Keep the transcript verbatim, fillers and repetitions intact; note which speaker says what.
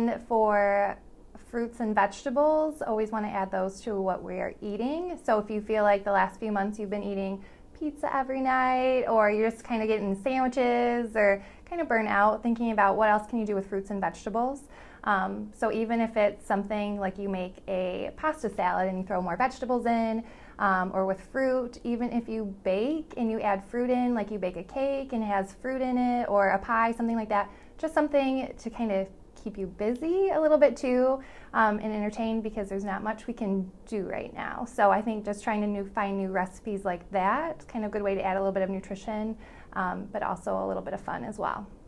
Speaker 1: then for fruits and vegetables, always want to add those to what we are eating. So if you feel like the last few months you've been eating pizza every night, or you're just kind of getting sandwiches, or kind of burn out, thinking about what else can you do with fruits and vegetables. Um, so even if it's something like you make a pasta salad and you throw more vegetables in, um, or with fruit, even if you bake and you add fruit in, like you bake a cake and it has fruit in it, or a pie, something like that, just something to kind of keep you busy a little bit too, um, and entertained, because there's not much we can do right now. So I think just trying to new, find new recipes like that, kind of a good way to add a little bit of nutrition, um, but also a little bit of fun as well.